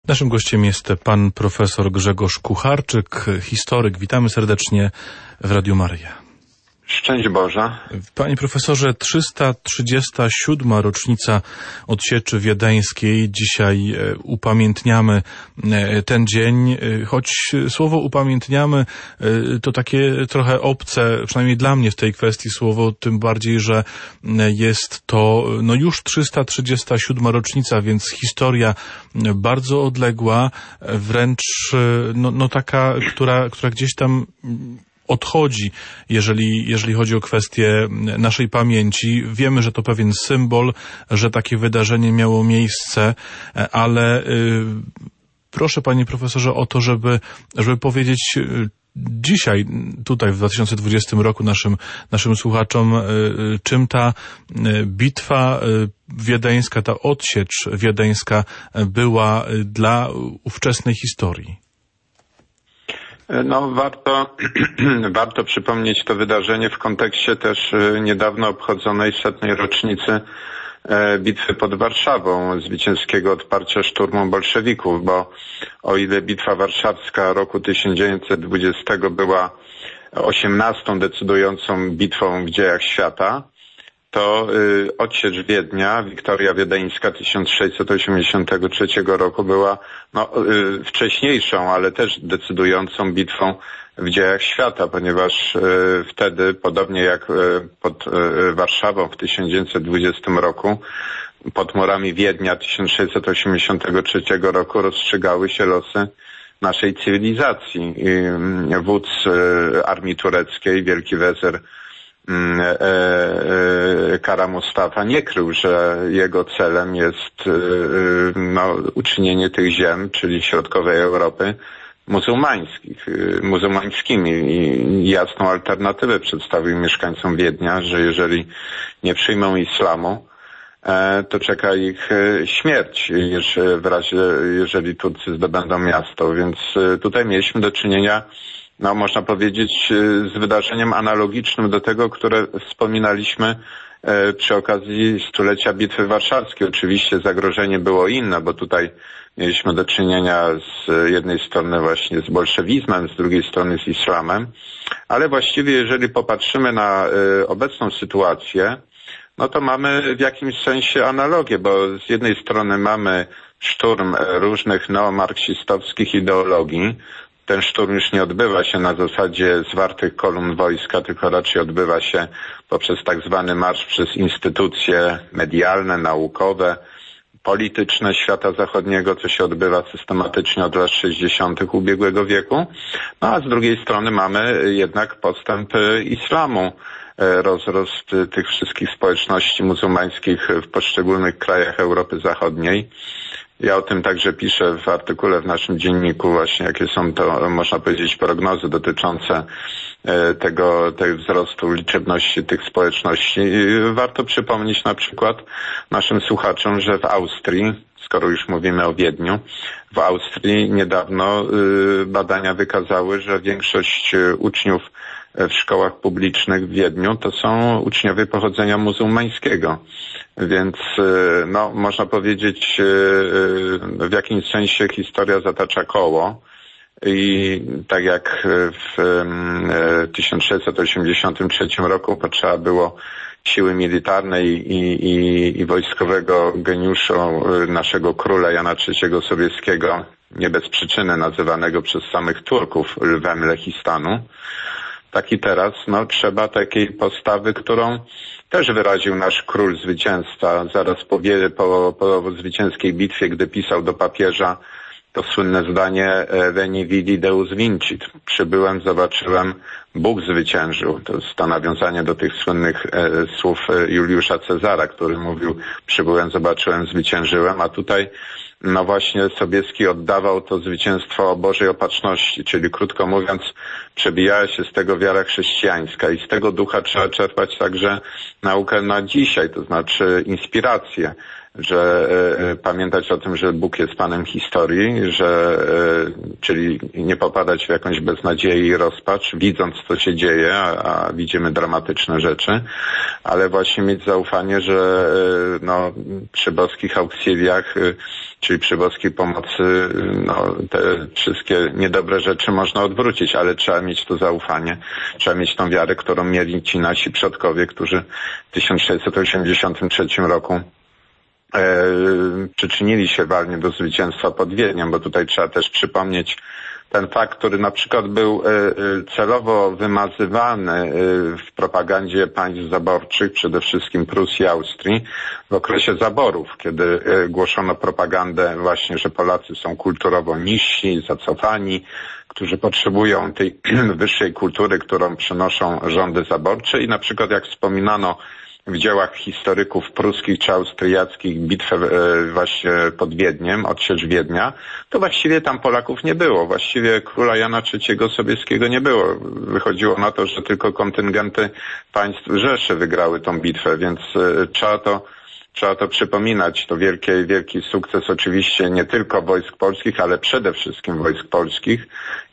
Naszym gościem jest pan profesor Grzegorz Kucharczyk, historyk. Witamy serdecznie w Radiu Maryja. Szczęść Boże. Panie profesorze, 337. rocznica odsieczy wiedeńskiej. Dzisiaj upamiętniamy ten dzień, choć słowo upamiętniamy to takie trochę obce, przynajmniej dla mnie w tej kwestii słowo, tym bardziej, że jest to już 337. rocznica, więc historia bardzo odległa, wręcz taka, która gdzieś tam odchodzi, jeżeli chodzi o kwestię naszej pamięci. Wiemy, że to pewien symbol, że takie wydarzenie miało miejsce, ale proszę, panie profesorze, o to, żeby powiedzieć dzisiaj, tutaj w 2020 roku naszym słuchaczom, czym ta bitwa wiedeńska, ta odsiecz wiedeńska dla ówczesnej historii. Warto przypomnieć to wydarzenie w kontekście też niedawno obchodzonej 100. rocznicy bitwy pod Warszawą, zwycięskiego odparcia szturmu bolszewików, bo o ile Bitwa Warszawska roku 1920 była 18. decydującą bitwą w dziejach świata, to odsiecz Wiednia, Wiktoria Wiedeńska 1683 roku była wcześniejszą, ale też decydującą bitwą w dziejach świata, ponieważ wtedy, podobnie jak pod Warszawą w 1920 roku, pod murami Wiednia 1683 roku rozstrzygały się losy naszej cywilizacji. Wódz armii tureckiej, wielki wezyr Kara Mustafa nie krył, że jego celem jest uczynienie tych ziem, czyli środkowej Europy, muzułmańskimi i jasną alternatywę przedstawił mieszkańcom Wiednia, że jeżeli nie przyjmą islamu, to czeka ich śmierć, jeżeli Turcy zdobędą miasto. Więc tutaj mieliśmy do czynienia, można powiedzieć, z wydarzeniem analogicznym do tego, które wspominaliśmy przy okazji stulecia Bitwy Warszawskiej. Oczywiście zagrożenie było inne, bo tutaj mieliśmy do czynienia z jednej strony właśnie z bolszewizmem, z drugiej strony z islamem, ale właściwie jeżeli popatrzymy na obecną sytuację, to mamy w jakimś sensie analogię, bo z jednej strony mamy szturm różnych neomarksistowskich ideologii. Ten szturm już nie odbywa się na zasadzie zwartych kolumn wojska, tylko raczej odbywa się poprzez tak zwany marsz przez instytucje medialne, naukowe, polityczne świata zachodniego, co się odbywa systematycznie od lat 60. ubiegłego wieku. A z drugiej strony mamy jednak postęp islamu, rozrost tych wszystkich społeczności muzułmańskich w poszczególnych krajach Europy Zachodniej. Ja o tym także piszę w artykule w naszym dzienniku, właśnie jakie są to, można powiedzieć, prognozy dotyczące tego wzrostu liczebności tych społeczności. Warto przypomnieć na przykład naszym słuchaczom, że w Austrii, skoro już mówimy o Wiedniu, w Austrii niedawno badania wykazały, że większość uczniów w szkołach publicznych w Wiedniu to są uczniowie pochodzenia muzułmańskiego. Więc można powiedzieć, w jakimś sensie historia zatacza koło i tak jak w 1683 roku potrzeba było siły militarnej i wojskowego geniuszu naszego króla Jana III Sobieskiego, nie bez przyczyny nazywanego przez samych Turków lwem Lechistanu, tak i teraz trzeba takiej postawy, którą też wyraził nasz król zwycięzca zaraz po zwycięskiej bitwie, gdy pisał do papieża to słynne zdanie Veni vidi Deus vincit. Przybyłem, zobaczyłem, Bóg zwyciężył. To jest to nawiązanie do tych słynnych słów Juliusza Cezara, który mówił: przybyłem, zobaczyłem, zwyciężyłem, a tutaj właśnie Sobieski oddawał to zwycięstwo Bożej Opatrzności, czyli krótko mówiąc przebijała się z tego wiara chrześcijańska i z tego ducha trzeba czerpać także naukę na dzisiaj, to znaczy inspirację. pamiętać o tym, że Bóg jest Panem historii, czyli nie popadać w jakąś beznadzieję i rozpacz, widząc co się dzieje, a widzimy dramatyczne rzeczy, ale właśnie mieć zaufanie, że przy boskich auxiliach, czyli przy boskiej pomocy, te wszystkie niedobre rzeczy można odwrócić, ale trzeba mieć to zaufanie, trzeba mieć tą wiarę, którą mieli ci nasi przodkowie, którzy w 1683 roku przyczynili się walnie do zwycięstwa pod Wiedniem, bo tutaj trzeba też przypomnieć ten fakt, który na przykład był celowo wymazywany w propagandzie państw zaborczych, przede wszystkim Prusji i Austrii, w okresie zaborów, kiedy głoszono propagandę właśnie, że Polacy są kulturowo niżsi, zacofani, którzy potrzebują tej wyższej kultury, którą przynoszą rządy zaborcze i na przykład jak wspominano w dziełach historyków pruskich czy austriackich bitwę właśnie pod Wiedniem, odsiecz Wiednia, to właściwie tam Polaków nie było. Właściwie króla Jana III Sobieskiego nie było. Wychodziło na to, że tylko kontyngenty państw Rzeszy wygrały tą bitwę, więc trzeba to przypominać. To wielki sukces oczywiście nie tylko wojsk polskich, ale przede wszystkim wojsk polskich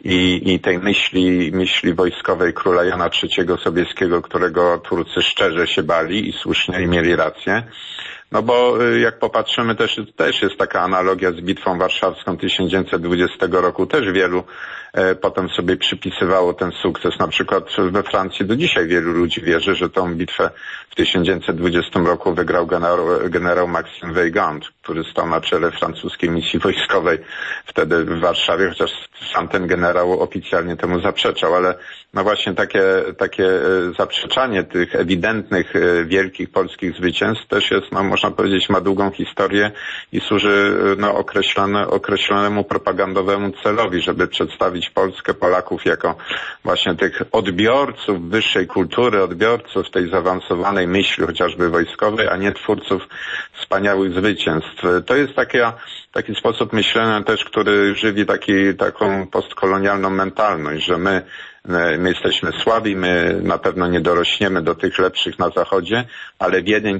i tej myśli wojskowej króla Jana III Sobieskiego, którego Turcy szczerze się bali i słusznie i mieli rację. No bo jak popatrzymy, też jest taka analogia z bitwą warszawską 1920 roku. Też wielu potem sobie przypisywało ten sukces. Na przykład we Francji do dzisiaj wielu ludzi wierzy, że tą bitwę w 1920 roku wygrał generał Maxime Weygand, który stał na czele francuskiej misji wojskowej wtedy w Warszawie, chociaż sam ten generał oficjalnie temu zaprzeczał, ale no właśnie takie zaprzeczanie tych ewidentnych, wielkich polskich zwycięstw też jest, można powiedzieć, ma długą historię i służy określonemu propagandowemu celowi, żeby przedstawić Polskę, Polaków jako właśnie tych odbiorców wyższej kultury, odbiorców tej zaawansowanej myśli, chociażby wojskowej, a nie twórców wspaniałych zwycięstw. To jest taki sposób myślenia też, który żywi taką postkolonialną mentalność, że my jesteśmy słabi, my na pewno nie dorośniemy do tych lepszych na Zachodzie, ale Wiedeń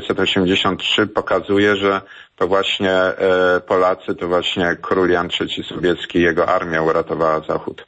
1683 pokazuje, że to właśnie Polacy, to właśnie król Jan III Sobieski i jego armia uratowała Zachód.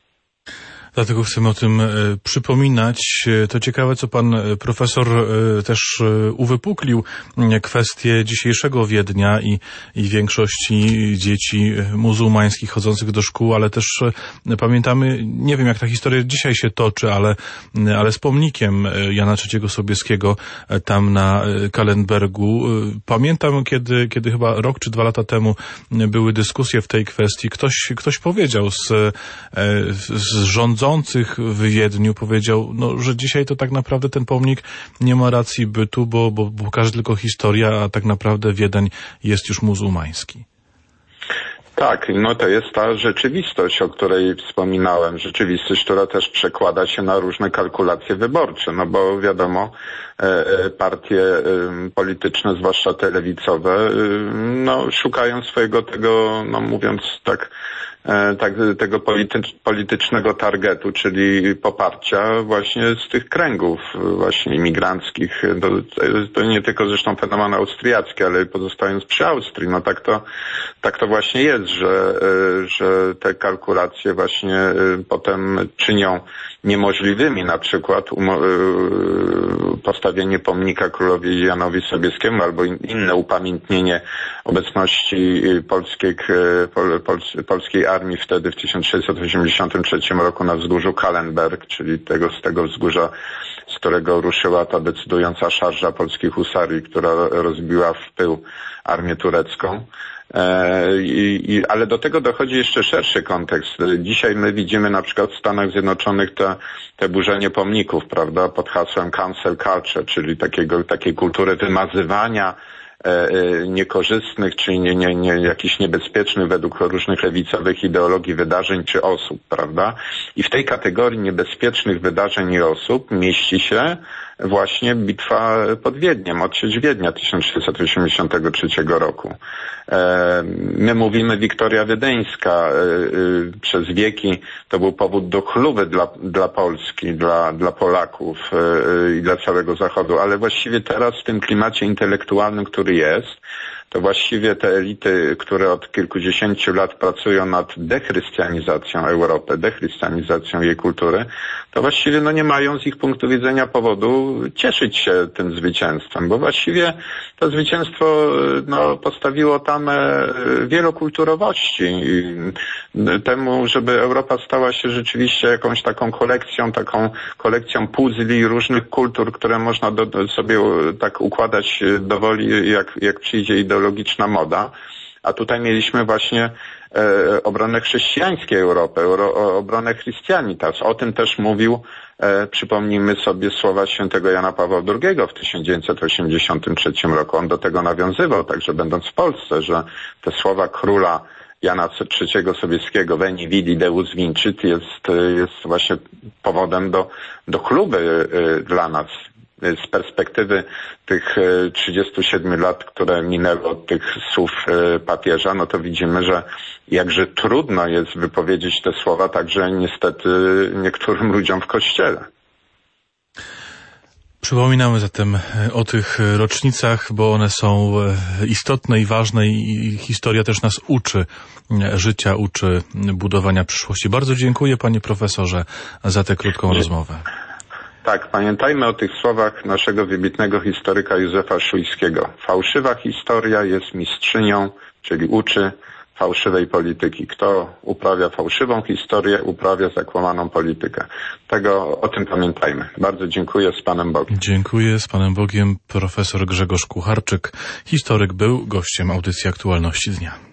Dlatego chcemy o tym przypominać. To ciekawe, co pan profesor też uwypuklił, kwestię dzisiejszego Wiednia i większości dzieci muzułmańskich chodzących do szkół, ale też pamiętamy, nie wiem jak ta historia dzisiaj się toczy, ale z pomnikiem Jana III Sobieskiego tam na Kallenbergu. Pamiętam, kiedy chyba rok czy 2 lata temu były dyskusje w tej kwestii. Ktoś powiedział z rządzących w Wiedniu, powiedział, że dzisiaj to tak naprawdę ten pomnik nie ma racji bytu, bo pokaże tylko historia, a tak naprawdę Wiedeń jest już muzułmański. Tak, to jest ta rzeczywistość, o której wspominałem, rzeczywistość, która też przekłada się na różne kalkulacje wyborcze, bo wiadomo, partie polityczne, zwłaszcza te lewicowe, szukają swojego tego, mówiąc tego politycznego targetu, czyli poparcia właśnie z tych kręgów właśnie imigranckich. To nie tylko zresztą fenomen austriacki, ale pozostając przy Austrii, tak to właśnie jest, że te kalkulacje właśnie potem czynią niemożliwymi na przykład postawienie pomnika królowi Janowi Sobieskiemu albo inne upamiętnienie obecności polskiej armii wtedy w 1683 roku na wzgórzu Kallenberg, czyli z tego wzgórza, z którego ruszyła ta decydująca szarża polskich husarii, która rozbiła w pył armię turecką. Ale do tego dochodzi jeszcze szerszy kontekst. Dzisiaj my widzimy na przykład w Stanach Zjednoczonych te burzenie pomników, prawda, pod hasłem cancel culture, czyli takiej kultury wymazywania niekorzystnych, czy jakichś niebezpiecznych według różnych lewicowych ideologii wydarzeń czy osób, prawda? I w tej kategorii niebezpiecznych wydarzeń i osób mieści się właśnie bitwa pod Wiedniem, odsiecz Wiednia 1683 roku. My mówimy Wiktoria Wiedeńska. Przez wieki to był powód do chluby dla Polski, dla Polaków i dla całego Zachodu, ale właściwie teraz w tym klimacie intelektualnym, który jest, to właściwie te elity, które od kilkudziesięciu lat pracują nad dechrystianizacją Europy, dechrystianizacją jej kultury, to właściwie nie mają z ich punktu widzenia powodu cieszyć się tym zwycięstwem, bo właściwie to zwycięstwo postawiło tamę wielokulturowości temu, żeby Europa stała się rzeczywiście jakąś taką kolekcją puzli różnych kultur, które można sobie tak układać dowoli, jak przyjdzie ideologiczna moda. A tutaj mieliśmy właśnie obronę chrześcijańskiej Europy, obronę Christianitas. O tym też mówił, przypomnijmy sobie słowa świętego Jana Pawła II w 1983 roku. On do tego nawiązywał, także będąc w Polsce, że te słowa króla Jana III Sobieskiego, Veni Vidi Deus Vincit, jest właśnie powodem do chluby dla nas. Z perspektywy tych 37 lat, które minęły od tych słów papieża, to widzimy, że jakże trudno jest wypowiedzieć te słowa także niestety niektórym ludziom w Kościele. Przypominamy zatem o tych rocznicach, bo one są istotne i ważne i historia też nas uczy życia, uczy budowania przyszłości. Bardzo dziękuję, panie profesorze, za tę krótką rozmowę. Tak, pamiętajmy o tych słowach naszego wybitnego historyka Józefa Szujskiego. Fałszywa historia jest mistrzynią, czyli uczy fałszywej polityki. Kto uprawia fałszywą historię, uprawia zakłamaną politykę. O tym pamiętajmy. Bardzo dziękuję, z Panem Bogiem. Dziękuję, z Panem Bogiem. Profesor Grzegorz Kucharczyk, historyk, był gościem audycji Aktualności Dnia.